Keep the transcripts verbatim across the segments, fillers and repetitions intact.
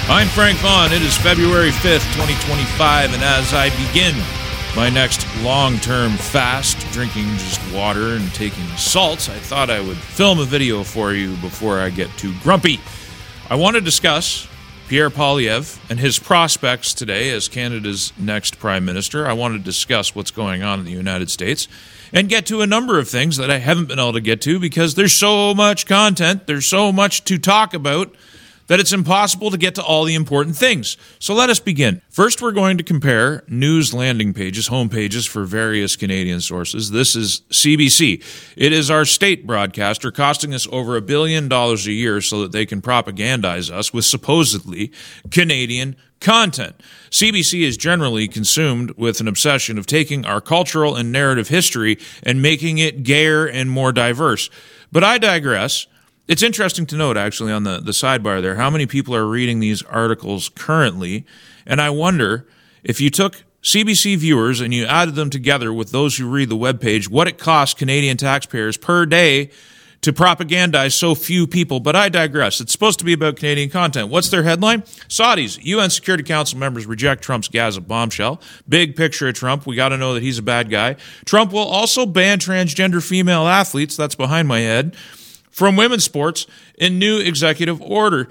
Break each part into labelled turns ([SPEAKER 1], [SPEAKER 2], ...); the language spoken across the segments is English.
[SPEAKER 1] I'm Frank Vaughn. It is February fifth, twenty twenty-five, and as I begin my next long-term fast, drinking just water and taking salts, I thought I would film a video for you before I get too grumpy. I want to discuss Pierre Poilievre and his prospects today as Canada's next Prime Minister. I want to discuss what's going on in the United States and get to a number of things that I haven't been able to get to because there's so much content, there's so much to talk about, that it's impossible to get to all the important things. So let us begin. First, we're going to compare news landing pages, home pages for various Canadian sources. This is C B C. It is our state broadcaster costing us over a billion dollars a year so that they can propagandize us with supposedly Canadian content. C B C is generally consumed with an obsession of taking our cultural and narrative history and making it gayer and more diverse. But I digress. It's interesting to note, actually, on the, the sidebar there, how many people are reading these articles currently. And I wonder if you took C B C viewers and you added them together with those who read the webpage, what it costs Canadian taxpayers per day to propagandize so few people. But I digress. It's supposed to be about Canadian content. What's their headline? Saudis, U N Security Council members reject Trump's Gaza bombshell. Big picture of Trump. We got to know that he's a bad guy. Trump will also ban transgender female athletes. That's behind my head. From women's sports in new executive order.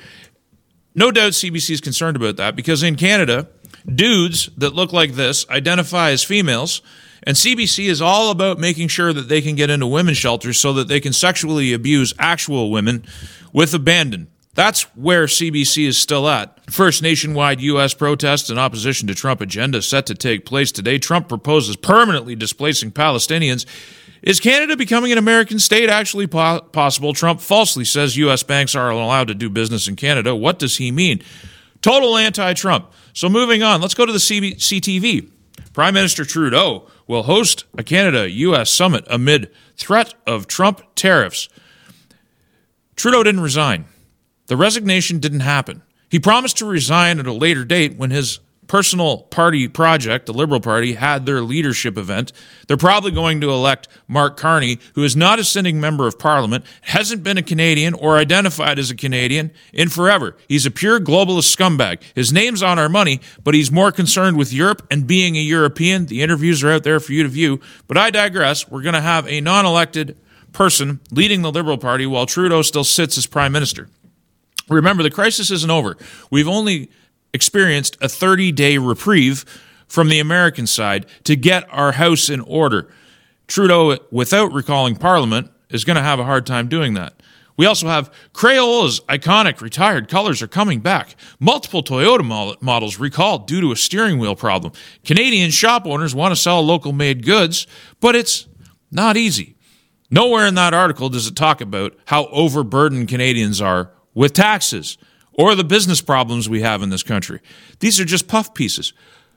[SPEAKER 1] No doubt C B C is concerned about that because in Canada, dudes that look like this identify as females, and C B C is all about making sure that they can get into women's shelters so that they can sexually abuse actual women with abandon. That's where C B C is still at. First nationwide U S protests in opposition to Trump agenda set to take place today. Trump proposes permanently displacing Palestinians. Is Canada becoming an American state actually po- possible? Trump falsely says U S banks aren't allowed to do business in Canada. What does he mean? Total anti-Trump. So moving on, let's go to the C T V. Prime Minister Trudeau will host a Canada-U S summit amid threat of Trump tariffs. Trudeau didn't resign. The resignation didn't happen. He promised to resign at a later date when his personal party project, the Liberal Party, had their leadership event. They're probably going to elect Mark Carney, who is not a sitting member of Parliament, hasn't been a Canadian or identified as a Canadian in forever. He's a pure globalist scumbag. His name's on our money, but he's more concerned with Europe and being a European. The interviews are out there for you to view. But I digress. We're going to have a non-elected person leading the Liberal Party while Trudeau still sits as Prime Minister. Remember, the crisis isn't over. We've only experienced a thirty-day reprieve from the American side to get our house in order. Trudeau, without recalling Parliament, is going to have a hard time doing that. We also have Crayola's iconic retired colors are coming back. Multiple Toyota models recalled due to a steering wheel problem. Canadian shop owners want to sell local-made goods, but it's not easy. Nowhere in that article does it talk about how overburdened Canadians are with taxes or the business problems we have in this country. These are just puff pieces.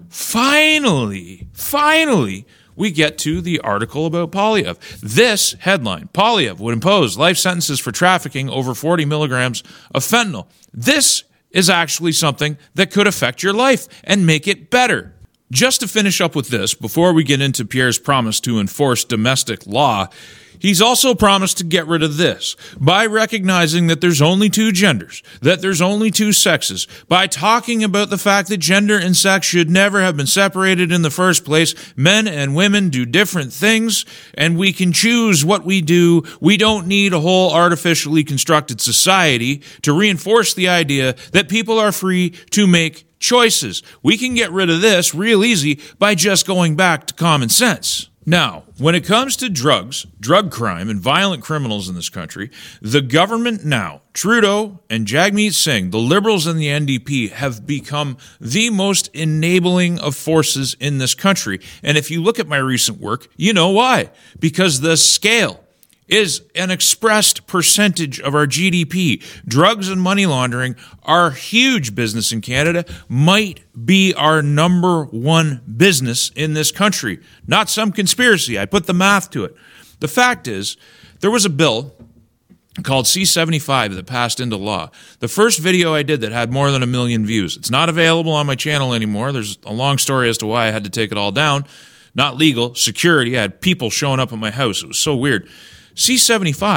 [SPEAKER 1] Finally, finally, we get to the article about Poilievre. This headline, Poilievre would impose life sentences for trafficking over forty milligrams of fentanyl. This is actually something that could affect your life and make it better. Just to finish up with this, before we get into Pierre's promise to enforce domestic law, he's also promised to get rid of this by recognizing that there's only two genders, that there's only two sexes, by talking about the fact that gender and sex should never have been separated in the first place. Men and women do different things, and we can choose what we do. We don't need a whole artificially constructed society to reinforce the idea that people are free to make choices. We can get rid of this real easy by just going back to common sense. Now, when it comes to drugs, drug crime, and violent criminals in this country, the government now, Trudeau and Jagmeet Singh, the Liberals and the N D P, have become the most enabling of forces in this country. And if you look at my recent work, you know why. Because the scale is an expressed percentage of our G D P. Drugs and money laundering are huge business in Canada, might be our number one business in this country. Not some conspiracy. I put the math to it. The fact is, there was a bill called C seventy-five that passed into law. The first video I did that had more than a million views. It's not available on my channel anymore. There's a long story as to why I had to take it all down. Not legal. Security. I had people showing up at my house. It was so weird. C seventy-five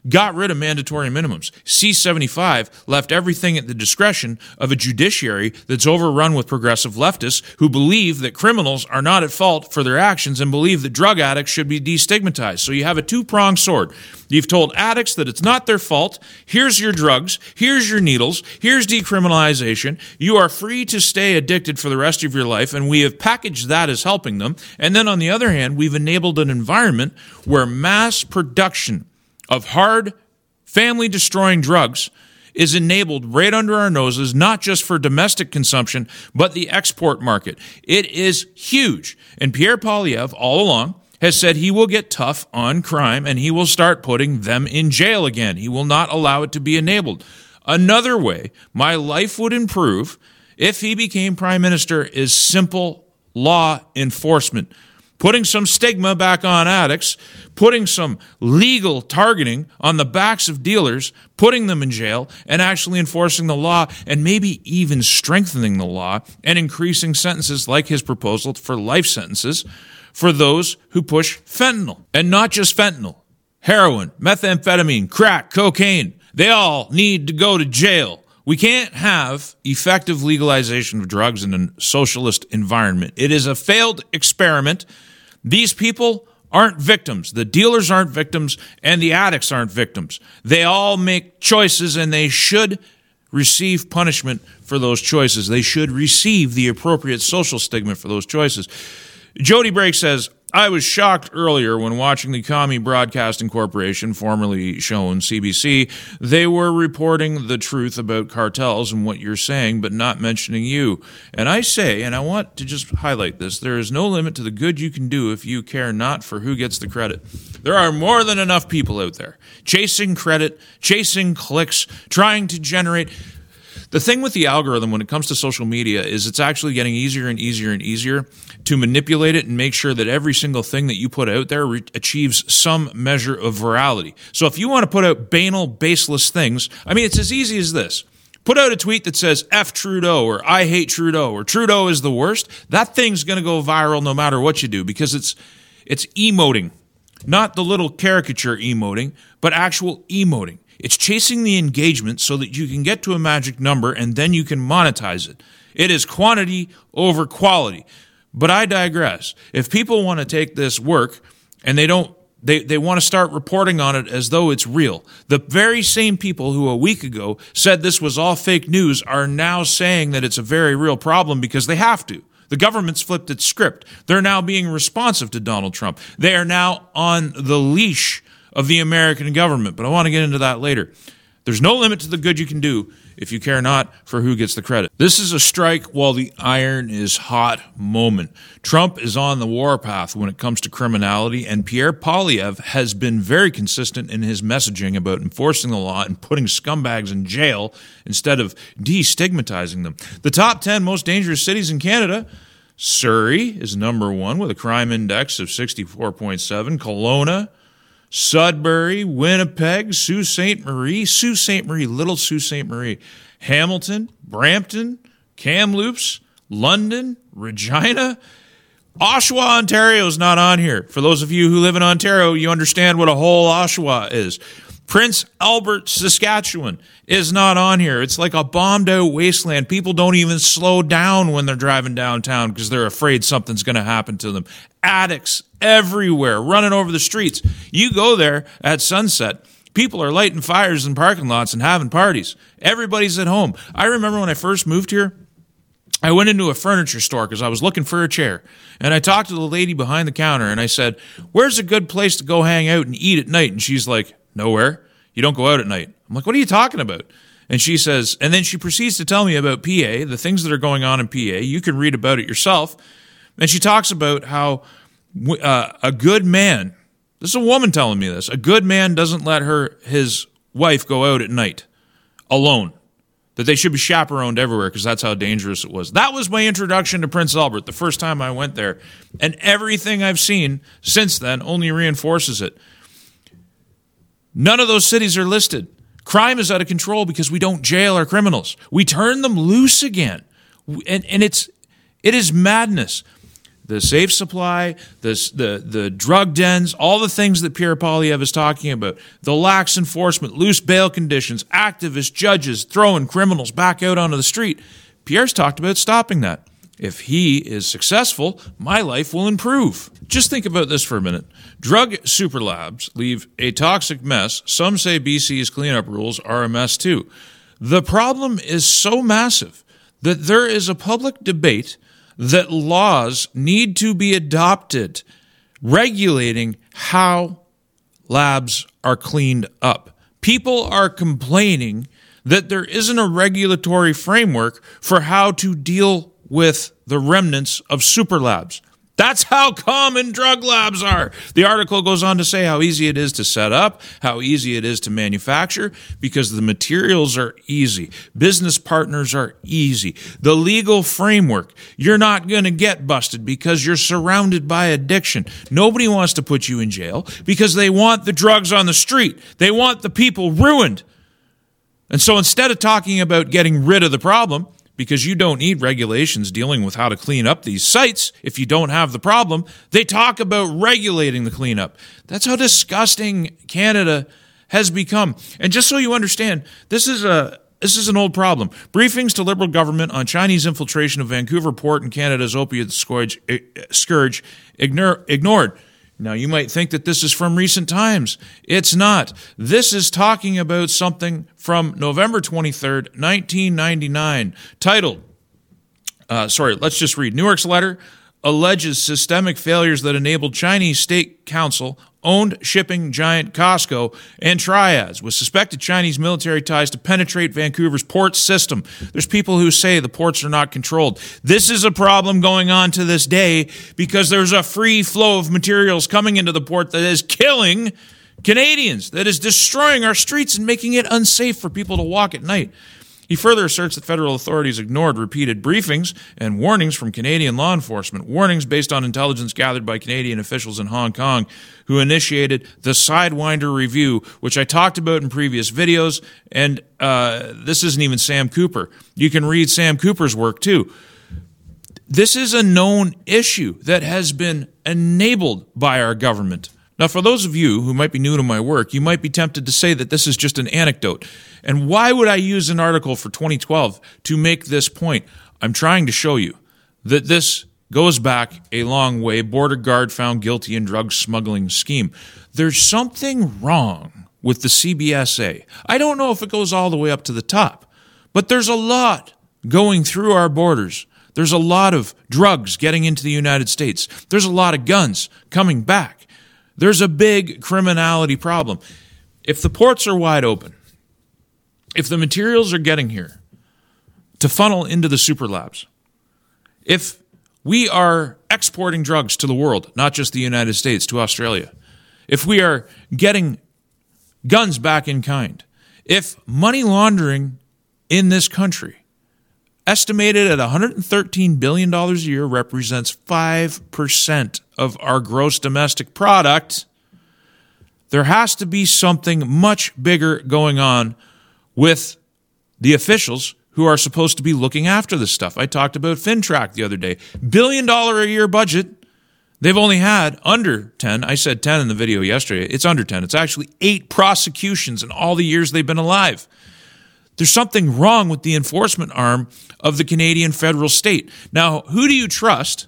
[SPEAKER 1] got rid of mandatory minimums. C seventy-five left everything at the discretion of a judiciary that's overrun with progressive leftists who believe that criminals are not at fault for their actions and believe that drug addicts should be destigmatized. So you have a two-pronged sword. You've told addicts that it's not their fault. Here's your drugs. Here's your needles. Here's decriminalization. You are free to stay addicted for the rest of your life, and we have packaged that as helping them. And then on the other hand, we've enabled an environment where mass production of hard, family-destroying drugs is enabled right under our noses, not just for domestic consumption, but the export market. It is huge. And Pierre Poilievre, all along, has said he will get tough on crime and he will start putting them in jail again. He will not allow it to be enabled. Another way my life would improve if he became prime minister is simple law enforcement. Putting some stigma back on addicts, putting some legal targeting on the backs of dealers, putting them in jail, and actually enforcing the law, and maybe even strengthening the law and increasing sentences like his proposal for life sentences for those who push fentanyl. And not just fentanyl. Heroin, methamphetamine, crack, cocaine. They all need to go to jail. We can't have effective legalization of drugs in a socialist environment. It is a failed experiment. These people aren't victims. The dealers aren't victims, and the addicts aren't victims. They all make choices, and they should receive punishment for those choices. They should receive the appropriate social stigma for those choices. Jody Brake says, I was shocked earlier when watching the Commie Broadcasting Corporation, formerly shown C B C. They were reporting the truth about cartels and what you're saying, but not mentioning you. And I say, and I want to just highlight this, there is no limit to the good you can do if you care not for who gets the credit. There are more than enough people out there chasing credit, chasing clicks, trying to generate... The thing with the algorithm when it comes to social media is it's actually getting easier and easier and easier to manipulate it and make sure that every single thing that you put out there re- achieves some measure of virality. So if you want to put out banal, baseless things, I mean, it's as easy as this. Put out a tweet that says, F Trudeau, or I hate Trudeau, or Trudeau is the worst. That thing's going to go viral no matter what you do because it's it's emoting. Not the little caricature emoting, but actual emoting. It's chasing the engagement so that you can get to a magic number and then you can monetize it. It is quantity over quality. But I digress. If people want to take this work and they don't, they, they want to start reporting on it as though it's real, the very same people who a week ago said this was all fake news are now saying that it's a very real problem because they have to. The government's flipped its script. They're now being responsive to Donald Trump. They are now on the leash of the American government, but I want to get into that later. There's no limit to the good you can do if you care not for who gets the credit. This is a strike while the iron is hot moment. Trump is on the warpath when it comes to criminality, and Pierre Poilievre has been very consistent in his messaging about enforcing the law and putting scumbags in jail instead of destigmatizing them. The top ten most dangerous cities in Canada: Surrey is number one with a crime index of sixty-four point seven. Kelowna, Sudbury, Winnipeg, Sault Ste. Marie, Sault Ste. Marie, Little Sault Ste. Marie, Hamilton, Brampton, Kamloops, London, Regina. Oshawa, Ontario is not on here. For those of you who live in Ontario, you understand what a whole Oshawa is. Prince Albert, Saskatchewan is not on here. It's like a bombed out wasteland. People don't even slow down when they're driving downtown because they're afraid something's going to happen to them. Addicts everywhere, running over the streets. You go there at sunset, people are lighting fires in parking lots and having parties. Everybody's at home. I remember when I first moved here, I went into a furniture store because I was looking for a chair. And I talked to the lady behind the counter and I said, where's a good place to go hang out and eat at night? And she's like, nowhere. You don't go out at night. I'm like, what are you talking about? And she says, and then she proceeds to tell me about P A, the things that are going on in P A. You can read about it yourself. And she talks about how uh, a good man, this is a woman telling me this, a good man doesn't let her his wife go out at night alone. That they should be chaperoned everywhere because that's how dangerous it was. That was my introduction to Prince Albert the first time I went there. And everything I've seen since then only reinforces it. None of those cities are listed. Crime is out of control because we don't jail our criminals. We turn them loose again. And, and it's it is madness. the safe supply, the, the, the drug dens, all the things that Pierre Poilievre is talking about, the lax enforcement, loose bail conditions, activists, judges throwing criminals back out onto the street. Pierre's talked about stopping that. If he is successful, my life will improve. Just think about this for a minute. Drug super labs leave a toxic mess. Some say B C's cleanup rules are a mess too. The problem is so massive that there is a public debate that laws need to be adopted regulating how labs are cleaned up. People are complaining that there isn't a regulatory framework for how to deal with the remnants of super labs. That's how common drug labs are. The article goes on to say how easy it is to set up, how easy it is to manufacture, because the materials are easy. Business partners are easy. The legal framework, you're not going to get busted because you're surrounded by addiction. Nobody wants to put you in jail because they want the drugs on the street. They want the people ruined. And so instead of talking about getting rid of the problem, because you don't need regulations dealing with how to clean up these sites if you don't have the problem, they talk about regulating the cleanup. That's how disgusting Canada has become. And just so you understand, this is a this is an old problem. Briefings to Liberal government on Chinese infiltration of Vancouver Port and Canada's opiate scourge, scourge ignore, ignored. Now, you might think that this is from recent times. It's not. This is talking about something from November twenty-third, nineteen ninety-nine, titled, uh, sorry, let's just read. Newark's letter alleges systemic failures that enabled Chinese State Council owned shipping giant Costco and Triads with suspected Chinese military ties to penetrate Vancouver's port system. There's people who say the ports are not controlled. This is a problem going on to this day because there's a free flow of materials coming into the port that is killing Canadians, that is destroying our streets and making it unsafe for people to walk at night. He further asserts that federal authorities ignored repeated briefings and warnings from Canadian law enforcement, warnings based on intelligence gathered by Canadian officials in Hong Kong who initiated the Sidewinder Review, which I talked about in previous videos, and uh, this isn't even Sam Cooper. You can read Sam Cooper's work too. This is a known issue that has been enabled by our government. Now, for those of you who might be new to my work, you might be tempted to say that this is just an anecdote. And why would I use an article for twenty twelve to make this point? I'm trying to show you that this goes back a long way. Border guard found guilty in drug smuggling scheme. There's something wrong with the C B S A. I don't know if it goes all the way up to the top, but there's a lot going through our borders. There's a lot of drugs getting into the United States. There's a lot of guns coming back. There's a big criminality problem. If the ports are wide open, if the materials are getting here to funnel into the super labs, if we are exporting drugs to the world, not just the United States, to Australia, if we are getting guns back in kind, if money laundering in this country, estimated at one hundred thirteen billion dollars a year, represents five percent of our gross domestic product, there has to be something much bigger going on with the officials who are supposed to be looking after this stuff. I talked about FinTrack the other day. Billion dollar a year budget. They've only had under ten. I said ten in the video yesterday. It's under ten. It's actually eight prosecutions in all the years they've been alive. There's something wrong with the enforcement arm of the Canadian federal state. Now, who do you trust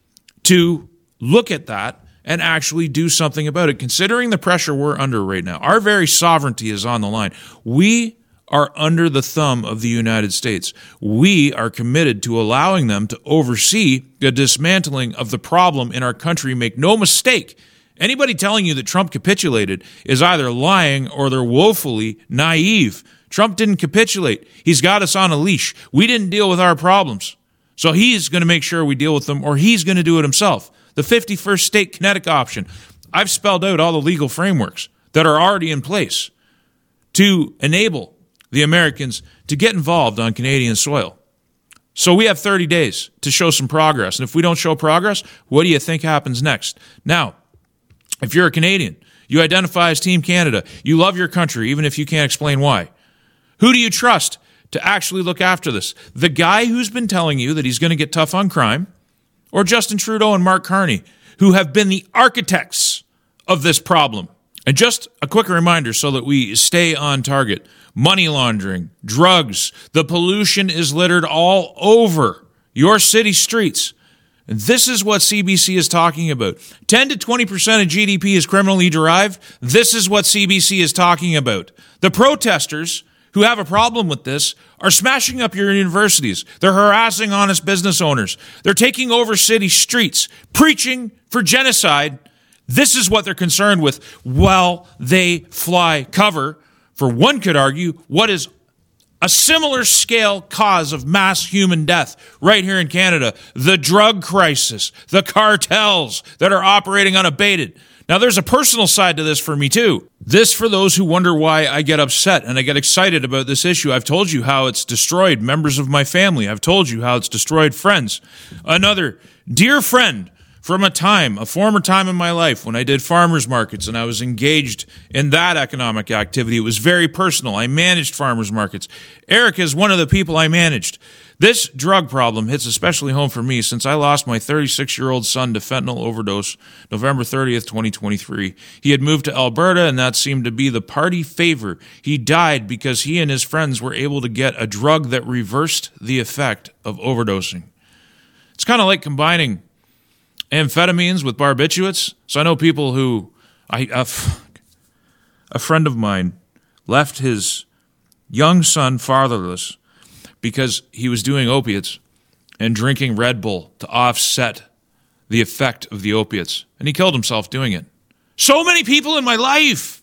[SPEAKER 1] to look at that and actually do something about it, considering the pressure we're under right now? Our very sovereignty is on the line. We are under the thumb of the United States. We are committed to allowing them to oversee the dismantling of the problem in our country. Make no mistake, anybody telling you that Trump capitulated is either lying or they're woefully naive. Trump didn't capitulate. He's got us on a leash. We didn't deal with our problems. So he's going to make sure we deal with them, or he's going to do it himself. The fifty-first state kinetic option. I've spelled out all the legal frameworks that are already in place to enable the Americans to get involved on Canadian soil. So we have thirty days to show some progress. And if we don't show progress, what do you think happens next? Now, if you're a Canadian, you identify as Team Canada, you love your country, even if you can't explain why. Who do you trust to actually look after this? The guy who's been telling you that he's going to get tough on crime or Justin Trudeau and Mark Carney, who have been the architects of this problem. And just a quick reminder so that we stay on target. Money laundering, drugs, the pollution is littered all over your city streets. And this is what C B C is talking about. ten to twenty percent of G D P is criminally derived. This is what C B C is talking about. The protesters who have a problem with this are smashing up your universities. They're harassing honest business owners. They're taking over city streets, preaching for genocide. This is what they're concerned with while they fly cover for, one could argue, what is a similar scale cause of mass human death right here in Canada, the drug crisis, the cartels that are operating unabated. Now, there's a personal side to this for me, too. This for those who wonder why I get upset and I get excited about this issue. I've told you how it's destroyed members of my family. I've told you how it's destroyed friends. Another dear friend from a time, a former time in my life when I did farmers markets and I was engaged in that economic activity. It was very personal. I managed farmers markets. Erica is one of the people I managed. This drug problem hits especially home for me since I lost my thirty-six-year-old son to fentanyl overdose November thirtieth, twenty twenty-three. He had moved to Alberta, and that seemed to be the party favor. He died because he and his friends were able to get a drug that reversed the effect of overdosing. It's kind of like combining amphetamines with barbiturates. So I know people who, I a, a friend of mine left his young son fatherless because he was doing opiates and drinking Red Bull to offset the effect of the opiates. And he killed himself doing it. So many people in my life.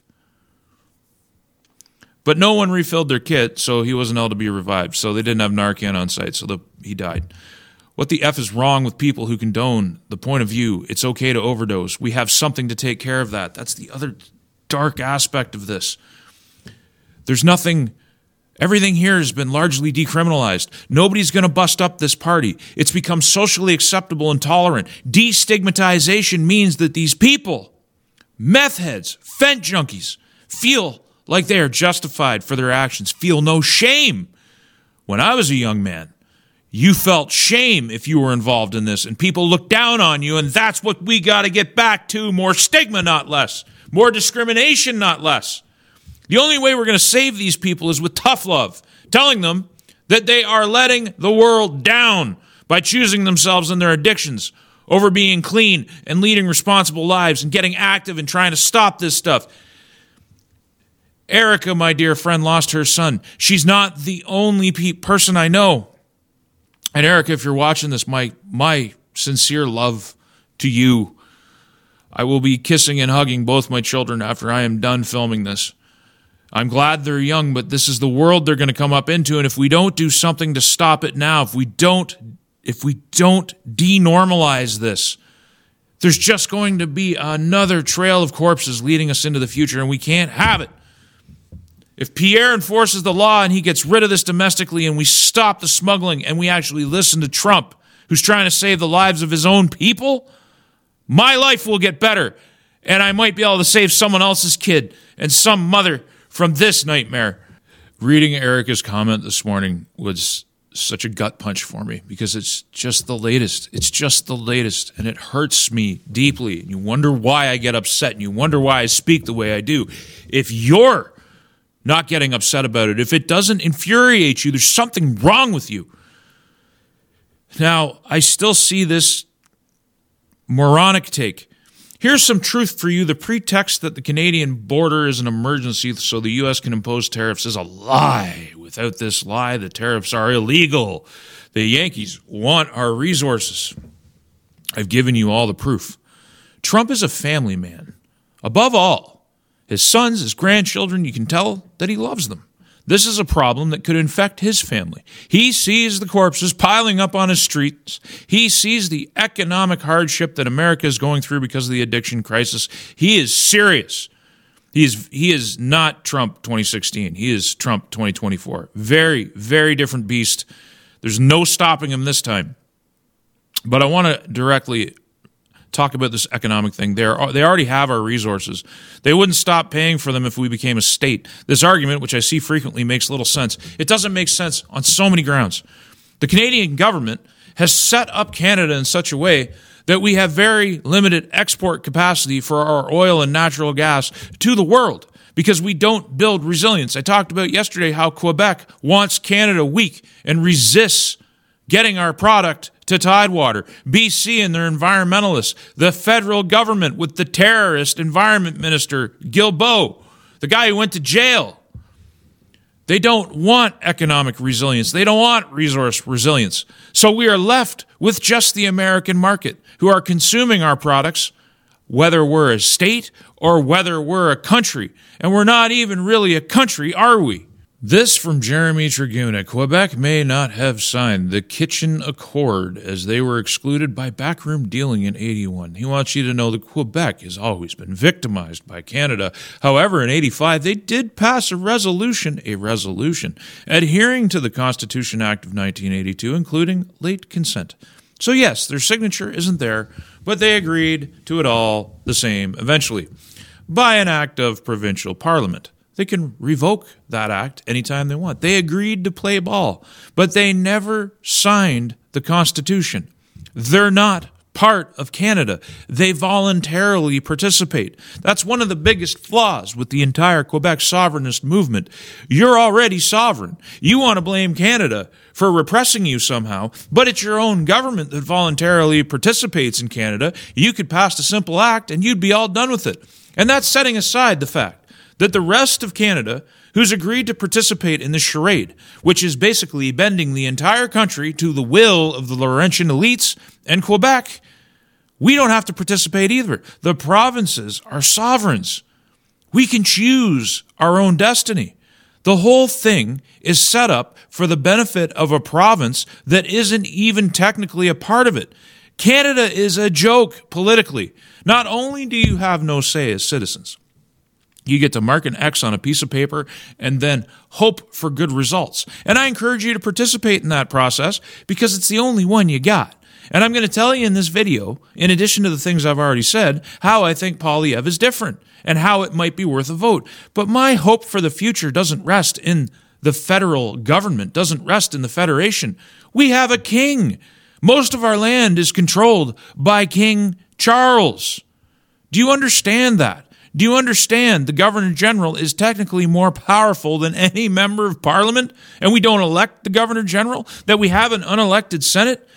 [SPEAKER 1] But no one refilled their kit, so he wasn't able to be revived. So they didn't have Narcan on site, so the, he died. What the F is wrong with people who condone the point of view, it's okay to overdose. We have something to take care of that. That's the other dark aspect of this. There's nothing... Everything here has been largely decriminalized. Nobody's going to bust up this party. It's become socially acceptable and tolerant. Destigmatization means that these people, meth heads, fent junkies, feel like they are justified for their actions, feel no shame. When I was a young man, you felt shame if you were involved in this, and people looked down on you, and that's what we got to get back to. More stigma, not less. More discrimination, not less. The only way we're going to save these people is with tough love, telling them that they are letting the world down by choosing themselves and their addictions over being clean and leading responsible lives and getting active and trying to stop this stuff. Erica, my dear friend, lost her son. She's not the only pe- person I know. And Erica, if you're watching this, my my sincere love to you. I will be kissing and hugging both my children after I am done filming this. I'm glad they're young, but this is the world they're going to come up into, and if we don't do something to stop it now, if we don't, if we don't denormalize this, there's just going to be another trail of corpses leading us into the future, and we can't have it. If Pierre enforces the law and he gets rid of this domestically and we stop the smuggling and we actually listen to Trump, who's trying to save the lives of his own people, my life will get better, and I might be able to save someone else's kid and some mother from this nightmare. Reading Erica's comment this morning was such a gut punch for me because it's just the latest. It's just the latest, and it hurts me deeply. And you wonder why I get upset, and you wonder why I speak the way I do. If you're not getting upset about it, if it doesn't infuriate you, there's something wrong with you. Now, I still see this moronic take. Here's some truth for you. The pretext that the Canadian border is an emergency so the U S can impose tariffs is a lie. Without this lie, the tariffs are illegal. The Yankees want our resources. I've given you all the proof. Trump is a family man. Above all, his sons, his grandchildren, you can tell that he loves them. This is a problem that could infect his family. He sees the corpses piling up on his streets. He sees the economic hardship that America is going through because of the addiction crisis. He is serious. He is, he is not Trump twenty sixteen. He is Trump twenty twenty-four. Very, very different beast. There's no stopping him this time. But I want to directly talk about this economic thing. They're, they already have our resources. They wouldn't stop paying for them if we became a state. This argument, which I see frequently, makes little sense. It doesn't make sense on so many grounds. The Canadian government has set up Canada in such a way that we have very limited export capacity for our oil and natural gas to the world because we don't build resilience. I talked about yesterday how Quebec wants Canada weak and resists getting our product to Tidewater. B C and their environmentalists, the federal government with the terrorist environment minister, Guilbeault, the guy who went to jail. They don't want economic resilience. They don't want resource resilience. So we are left with just the American market who are consuming our products, whether we're a state or whether we're a country. And we're not even really a country, are we? This from Jeremy Traguna. Quebec may not have signed the Kitchen Accord as they were excluded by backroom dealing in eighty-one. He wants you to know that Quebec has always been victimized by Canada. However, in eighty-five, they did pass a resolution, a resolution, adhering to the Constitution Act of nineteen eighty-two, including late consent. So yes, their signature isn't there, but they agreed to it all the same eventually by an act of provincial parliament. They can revoke that act anytime they want. They agreed to play ball, but they never signed the Constitution. They're not part of Canada. They voluntarily participate. That's one of the biggest flaws with the entire Quebec sovereignist movement. You're already sovereign. You want to blame Canada for repressing you somehow, but it's your own government that voluntarily participates in Canada. You could pass a simple act and you'd be all done with it. And that's setting aside the fact that the rest of Canada, who's agreed to participate in this charade, which is basically bending the entire country to the will of the Laurentian elites and Quebec, we don't have to participate either. The provinces are sovereigns. We can choose our own destiny. The whole thing is set up for the benefit of a province that isn't even technically a part of it. Canada is a joke politically. Not only do you have no say as citizens, you get to mark an X on a piece of paper and then hope for good results. And I encourage you to participate in that process because it's the only one you got. And I'm going to tell you in this video, in addition to the things I've already said, how I think Poilievre is different and how it might be worth a vote. But my hope for the future doesn't rest in the federal government, doesn't rest in the federation. We have a king. Most of our land is controlled by King Charles. Do you understand that? Do you understand the Governor General is technically more powerful than any member of Parliament, and we don't elect the Governor General, that we have an unelected Senate?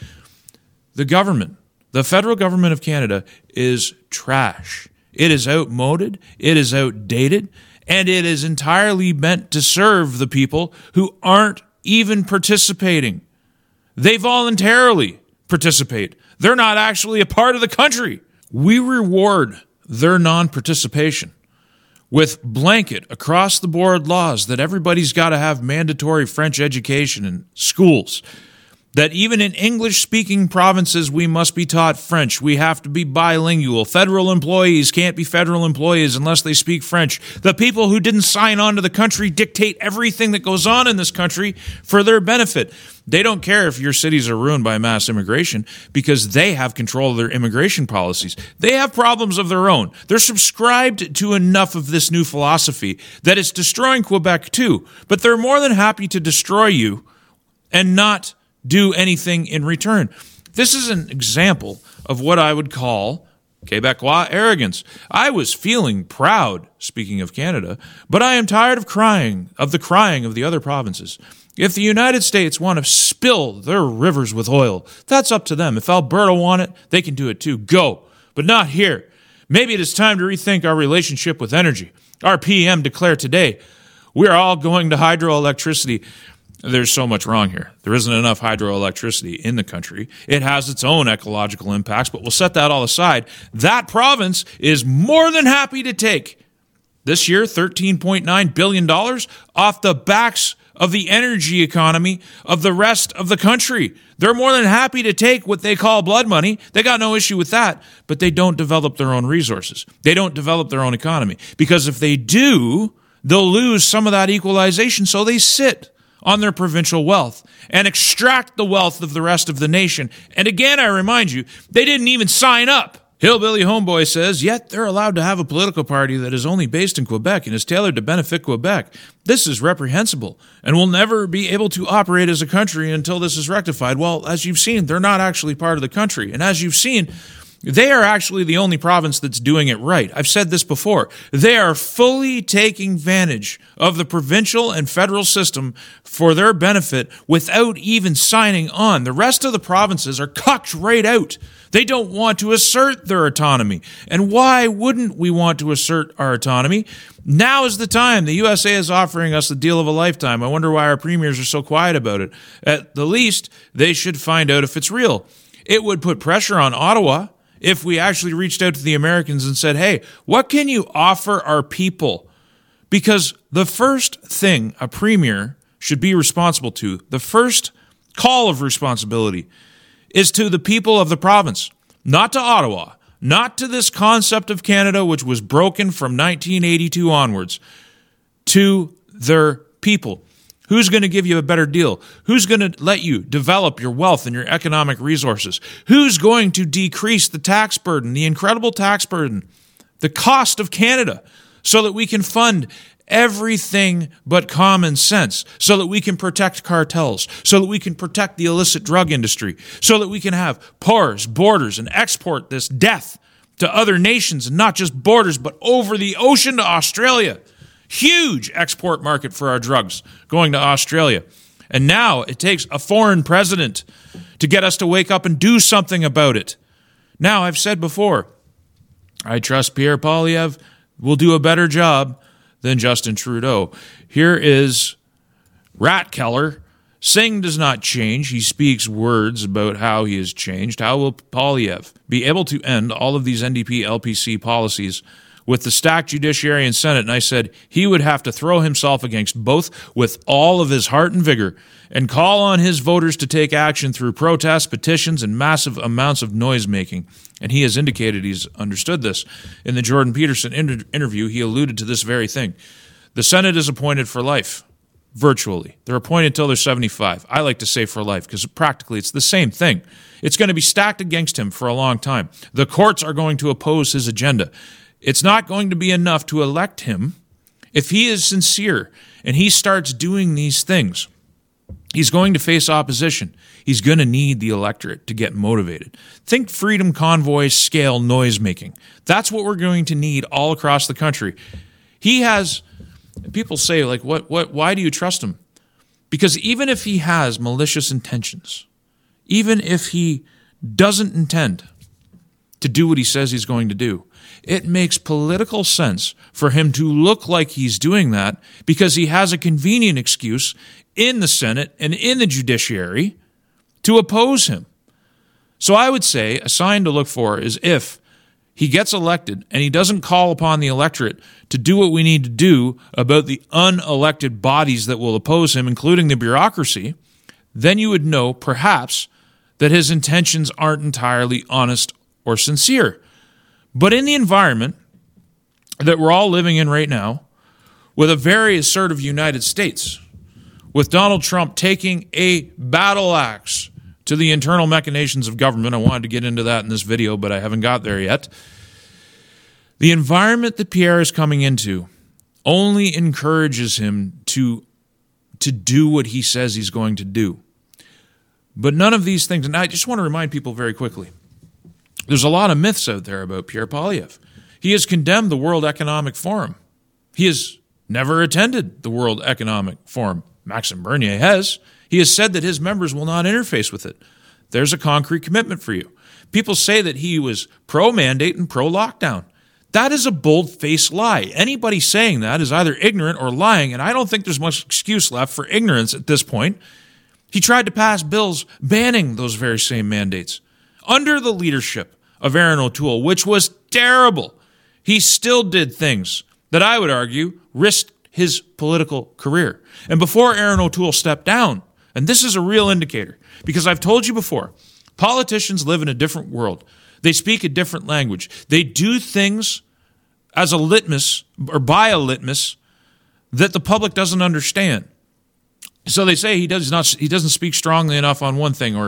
[SPEAKER 1] The government, the federal government of Canada, is trash. It is outmoded, it is outdated, and it is entirely meant to serve the people who aren't even participating. They voluntarily participate. They're not actually a part of the country. We reward their non-participation with blanket across-the-board laws that everybody's got to have mandatory French education in schools, that even in English-speaking provinces we must be taught French. We have to be bilingual. Federal employees can't be federal employees unless they speak French. The people who didn't sign on to the country dictate everything that goes on in this country for their benefit. They don't care if your cities are ruined by mass immigration because they have control of their immigration policies. They have problems of their own. They're subscribed to enough of this new philosophy that it's destroying Quebec too. But they're more than happy to destroy you and not do anything in return. This is an example of what I would call Quebecois arrogance. I was feeling proud, speaking of Canada, but I am tired of crying, of the crying of the other provinces. If the United States want to spill their rivers with oil, that's up to them. If Alberta want it, they can do it too. Go. But not here. Maybe it is time to rethink our relationship with energy. Our P M declared today, we are all going to hydroelectricity. There's so much wrong here. There isn't enough hydroelectricity in the country. It has its own ecological impacts, but we'll set that all aside. That province is more than happy to take this year thirteen point nine billion dollars off the backs of the energy economy of the rest of the country. They're more than happy to take what they call blood money. They got no issue with that, but they don't develop their own resources. They don't develop their own economy because if they do, they'll lose some of that equalization, so they sit on their provincial wealth and extract the wealth of the rest of the nation. And again, I remind you, they didn't even sign up Hillbilly Homeboy says, yet they're allowed to have a political party that is only based in Quebec and is tailored to benefit Quebec. This is reprehensible and will never be able to operate as a country until this is rectified. Well, as you've seen, they're not actually part of the country. And as you've seen, they are actually the only province that's doing it right. I've said this before. They are fully taking advantage of the provincial and federal system for their benefit without even signing on. The rest of the provinces are cucked right out. They don't want to assert their autonomy. And why wouldn't we want to assert our autonomy? Now is the time. The U S A is offering us the deal of a lifetime. I wonder why our premiers are so quiet about it. At the least, they should find out if it's real. It would put pressure on Ottawa if we actually reached out to the Americans and said, hey, what can you offer our people? Because the first thing a premier should be responsible to, the first call of responsibility, is to the people of the province, not to Ottawa, not to this concept of Canada, which was broken from nineteen eighty-two onwards, to their people. Who's going to give you a better deal? Who's going to let you develop your wealth and your economic resources? Who's going to decrease the tax burden, the incredible tax burden, the cost of Canada, so that we can fund everything but common sense, so that we can protect cartels, so that we can protect the illicit drug industry, so that we can have porous borders and export this death to other nations, and not just borders, but over the ocean to Australia. Huge export market for our drugs going to Australia. And now it takes a foreign president to get us to wake up and do something about it. Now, I've said before, I trust Pierre Poilievre will do a better job than Justin Trudeau. Here is Ratkeller. Singh does not change. He speaks words about how he has changed. How will Poilievre be able to end all of these N D P L P C policies with the stacked judiciary and Senate? And I said he would have to throw himself against both with all of his heart and vigor and call on his voters to take action through protests, petitions, and massive amounts of noise-making. And he has indicated he's understood this. In the Jordan Peterson inter- interview, he alluded to this very thing. The Senate is appointed for life, virtually. They're appointed until they're seventy-five. I like to say for life because practically it's the same thing. It's going to be stacked against him for a long time. The courts are going to oppose his agenda. It's not going to be enough to elect him. If he is sincere and he starts doing these things, he's going to face opposition. He's going to need the electorate to get motivated. Think Freedom Convoy scale noise-making. That's what we're going to need all across the country. He has, people say, like, what, what, why do you trust him? Because even if he has malicious intentions, even if he doesn't intend to do what he says he's going to do, it makes political sense for him to look like he's doing that because he has a convenient excuse in the Senate and in the judiciary to oppose him. So I would say a sign to look for is if he gets elected and he doesn't call upon the electorate to do what we need to do about the unelected bodies that will oppose him, including the bureaucracy, then you would know perhaps that his intentions aren't entirely honest or sincere. But in the environment that we're all living in right now, with a very assertive United States, with Donald Trump taking a battle axe to the internal machinations of government, I wanted to get into that in this video, but I haven't got there yet. The environment that Pierre is coming into only encourages him to, to do what he says he's going to do. But none of these things, and I just want to remind people very quickly, there's a lot of myths out there about Pierre Poilievre. He has condemned the World Economic Forum. He has never attended the World Economic Forum. Maxime Bernier has. He has said that his members will not interface with it. There's a concrete commitment for you. People say that he was pro-mandate and pro-lockdown. That is a bold-faced lie. Anybody saying that is either ignorant or lying, and I don't think there's much excuse left for ignorance at this point. He tried to pass bills banning those very same mandates under the leadership of Aaron O'Toole, which was terrible. He still did things that I would argue risked his political career. And before Aaron O'Toole stepped down, and this is a real indicator, because I've told you before, politicians live in a different world. They speak a different language. They do things as a litmus or by a litmus that the public doesn't understand. So they say he does not he doesn't speak strongly enough on one thing, or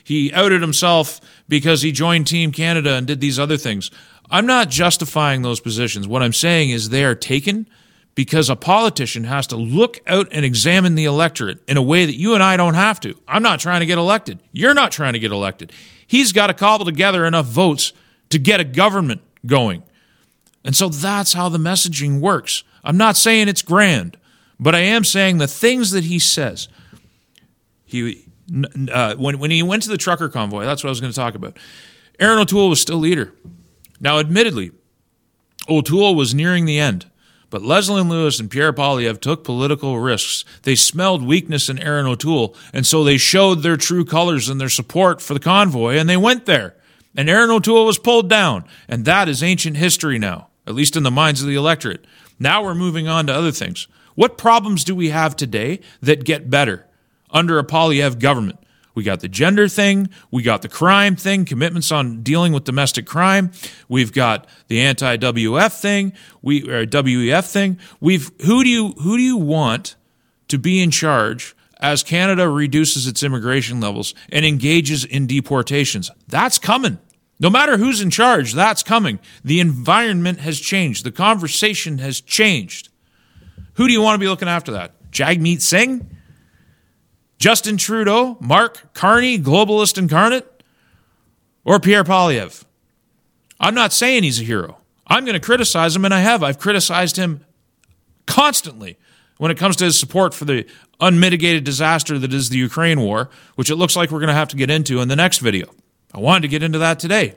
[SPEAKER 1] he outed himself because he joined Team Canada and did these other things. I'm not justifying those positions. What I'm saying is they are taken because a politician has to look out and examine the electorate in a way that you and I don't have to. I'm not trying to get elected. You're not trying to get elected. He's got to cobble together enough votes to get a government going. And so that's how the messaging works. I'm not saying it's grand, but I am saying the things that he says. He uh, when, when he went to the trucker convoy, that's what I was going to talk about. Erin O'Toole was still leader. Now, admittedly, O'Toole was nearing the end, but Leslyn Lewis and Pierre Poilievre took political risks. They smelled weakness in Erin O'Toole, and so they showed their true colors and their support for the convoy, and they went there. And Erin O'Toole was pulled down, and that is ancient history now, at least in the minds of the electorate. Now we're moving on to other things. What problems do we have today that get better under a Poilievre government? We got the gender thing. We got the crime thing, commitments on dealing with domestic crime. We've got the anti-W F thing, we or W E F thing. We've who do you who do you want to be in charge as Canada reduces its immigration levels and engages in deportations? That's coming. No matter who's in charge, that's coming. The environment has changed. The conversation has changed. Who do you want to be looking after that? Jagmeet Singh? Justin Trudeau, Mark Carney, globalist incarnate, or Pierre Poilievre? I'm not saying he's a hero. I'm going to criticize him, and I have. I've criticized him constantly when it comes to his support for the unmitigated disaster that is the Ukraine war, which it looks like we're going to have to get into in the next video. I wanted to get into that today.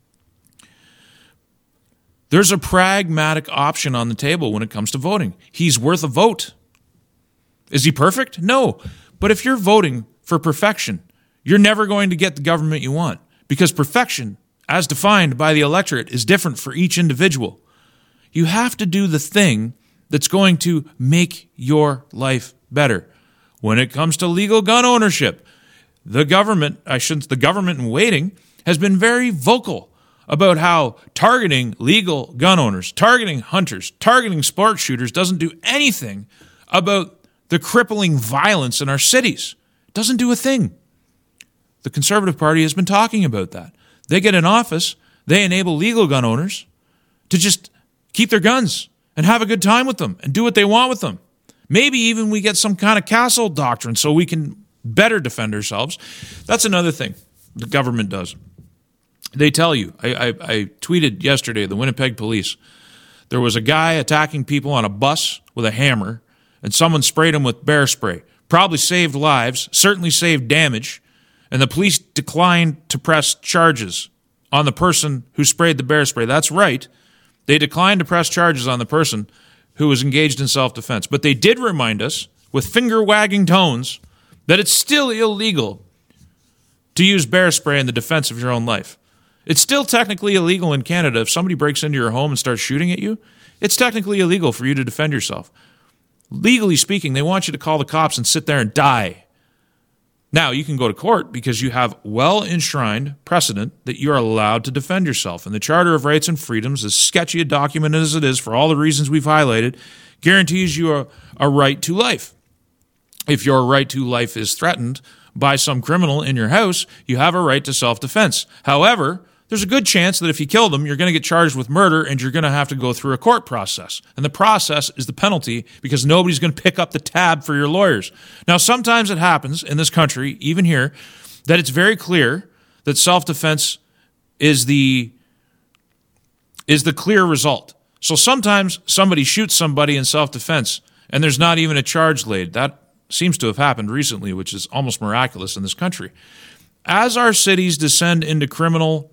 [SPEAKER 1] There's a pragmatic option on the table when it comes to voting. He's worth a vote. Is he perfect? No. But if you're voting for perfection, you're never going to get the government you want, because perfection, as defined by the electorate, is different for each individual. You have to do the thing that's going to make your life better. When it comes to legal gun ownership, the government, I shouldn't, the government in waiting has been very vocal about how targeting legal gun owners, targeting hunters, targeting sport shooters doesn't do anything about the crippling violence in our cities. It doesn't do a thing. The Conservative Party has been talking about that. They get in office, they enable legal gun owners to just keep their guns and have a good time with them and do what they want with them. Maybe even we get some kind of castle doctrine so we can better defend ourselves. That's another thing the government does. They tell you, I, I, I tweeted yesterday, the Winnipeg police, there was a guy attacking people on a bus with a hammer, and someone sprayed him with bear spray. Probably saved lives, certainly saved damage, and the police declined to press charges on the person who sprayed the bear spray. That's right. They declined to press charges on the person who was engaged in self-defense. But they did remind us, with finger-wagging tones, that it's still illegal to use bear spray in the defense of your own life. It's still technically illegal in Canada. If somebody breaks into your home and starts shooting at you, it's technically illegal for you to defend yourself. Legally speaking, they want you to call the cops and sit there and die. Now, you can go to court because you have well-enshrined precedent that you're allowed to defend yourself. And the Charter of Rights and Freedoms, as sketchy a document as it is for all the reasons we've highlighted, guarantees you a, a right to life. If your right to life is threatened by some criminal in your house, you have a right to self-defense. However, there's a good chance that if you kill them, you're going to get charged with murder and you're going to have to go through a court process. And the process is the penalty because nobody's going to pick up the tab for your lawyers. Now, sometimes it happens in this country, even here, that it's very clear that self-defense is the, is the clear result. So sometimes somebody shoots somebody in self-defense and there's not even a charge laid. That seems to have happened recently, which is almost miraculous in this country. As our cities descend into criminal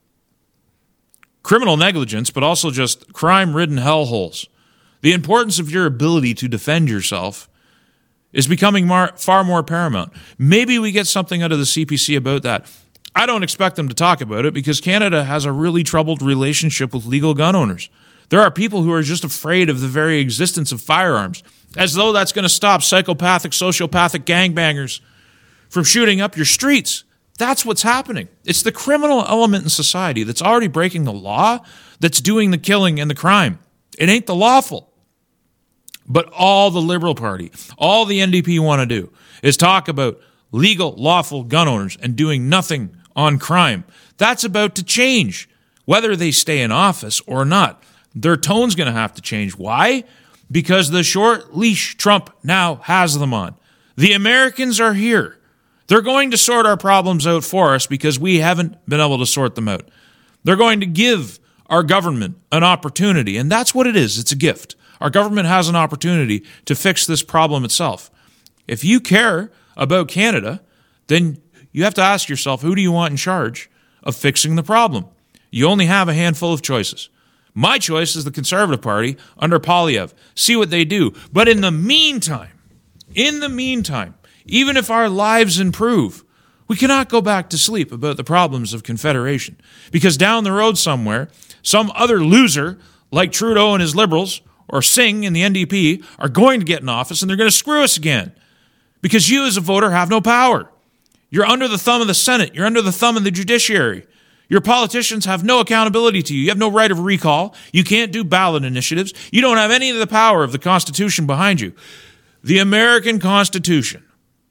[SPEAKER 1] criminal negligence, but also just crime-ridden hellholes, the importance of your ability to defend yourself is becoming mar- far more paramount. Maybe we get something out of the C P C about that. I don't expect them to talk about it because Canada has a really troubled relationship with legal gun owners. There are people who are just afraid of the very existence of firearms, as though that's going to stop psychopathic, sociopathic gangbangers from shooting up your streets. That's what's happening. It's the criminal element in society that's already breaking the law that's doing the killing and the crime. It ain't the lawful. But all the Liberal Party, all the N D P want to do is talk about legal, lawful gun owners and doing nothing on crime. That's about to change, whether they stay in office or not. Their tone's going to have to change. Why? Because the short leash Trump now has them on. The Americans are here. They're going to sort our problems out for us because we haven't been able to sort them out. They're going to give our government an opportunity, and that's what it is. It's a gift. Our government has an opportunity to fix this problem itself. If you care about Canada, then you have to ask yourself, who do you want in charge of fixing the problem? You only have a handful of choices. My choice is the Conservative Party under Poilievre. See what they do. But in the meantime, in the meantime, even if our lives improve, we cannot go back to sleep about the problems of Confederation. Because down the road somewhere, some other loser like Trudeau and his Liberals or Singh in the N D P are going to get in office and they're going to screw us again. Because you as a voter have no power. You're under the thumb of the Senate. You're under the thumb of the judiciary. Your politicians have no accountability to you. You have no right of recall. You can't do ballot initiatives. You don't have any of the power of the Constitution behind you. The American Constitution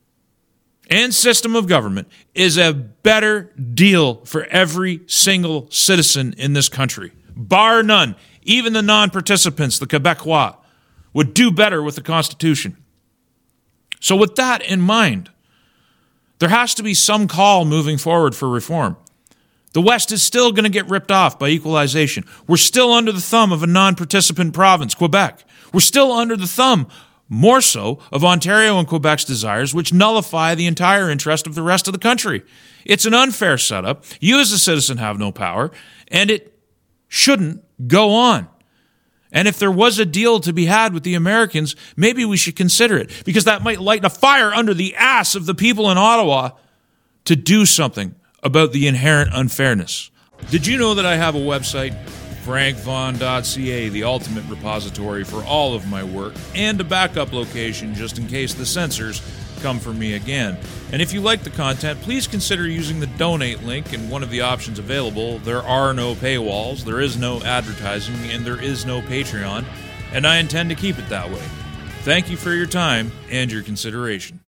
[SPEAKER 1] and system of government is a better deal for every single citizen in this country, bar none. Even the non-participants, the Quebecois, would do better with the Constitution. So with that in mind, there has to be some call moving forward for reform. The West is still going to get ripped off by equalization. We're still under the thumb of a non-participant province, Quebec. We're still under the thumb, more so, of Ontario and Quebec's desires, which nullify the entire interest of the rest of the country. It's an unfair setup. You as a citizen have no power, and it shouldn't go on. And if there was a deal to be had with the Americans, maybe we should consider it, because that might light a fire under the ass of the people in Ottawa to do something about the inherent unfairness. Did you know that I have a website, frank vaughan dot c a, the ultimate repository for all of my work, and a backup location just in case the censors come for me again? And if you like the content, please consider using the donate link in one of the options available. There are no paywalls, there is no advertising, and there is no Patreon, and I intend to keep it that way. Thank you for your time and your consideration.